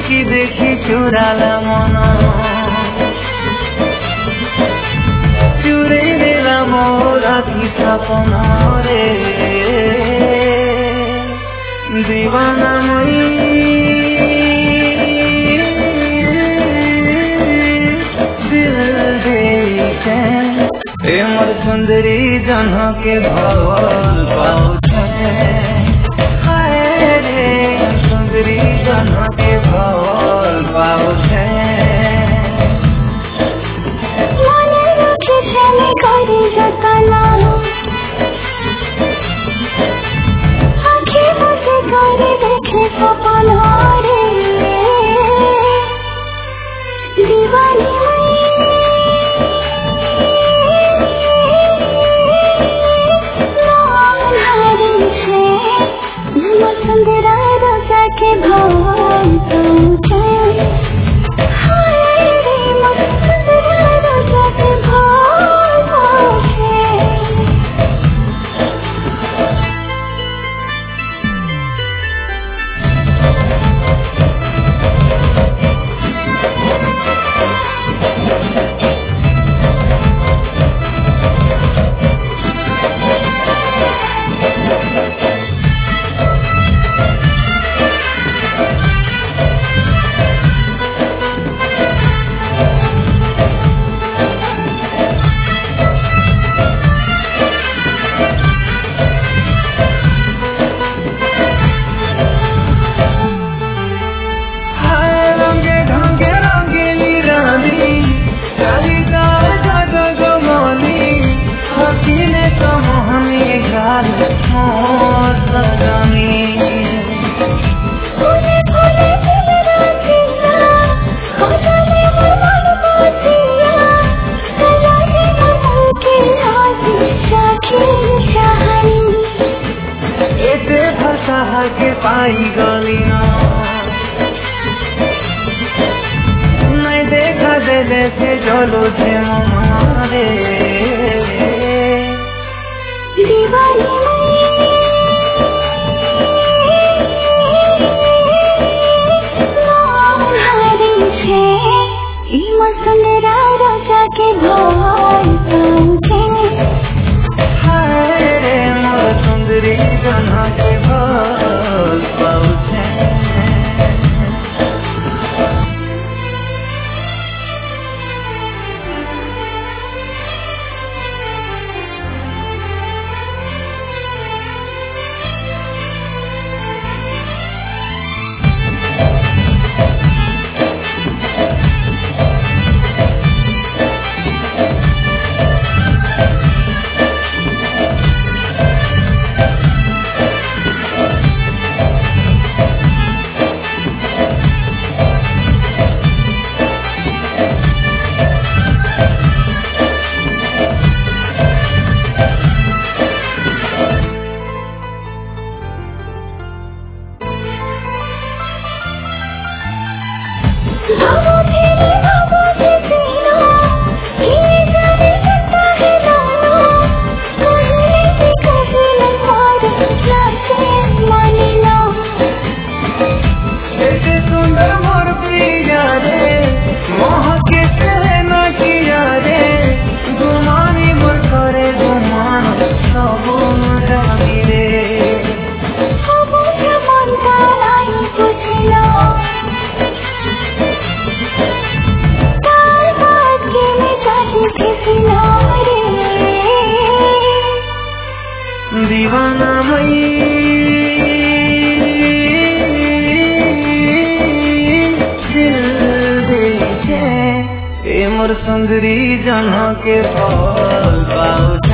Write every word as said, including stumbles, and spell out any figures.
आखि देखी चुराला मन चुरे देला मोर आखि सपन रे दीवाना मई दिल दे ए मोर सुंदरी जन के भवन पाउछे हाय रे सुंदरी जन के भवन पाउछे मने रखे चले करी जतना आँखें बसे करे देखे सपन रे दीवानी सुंदरा रोजा के भवन पाउछे हाय रे मस्त सुंदरा रोजा के भवन पाउछे के पाई गलिना नहीं देखा देले से जलो छे मारे दीवानी सुंदरा रोजा के भवन पाउछे हाय रे मोर सुंदरी जन के भवन पाउछे बाबू तेरे बाबू तेरा ये जाने लगता है लाना कहने से कहे न मार लासे मानी ना ऐसे सुंदर मोर प्रिया रे मोह के कहना किया रे गुमानी मोर करे गुमान सब जानी रे अब मन का नहीं पूछना दीवाना मई दिल दे ए मोर सुंदरी जन के भवन पाउछे।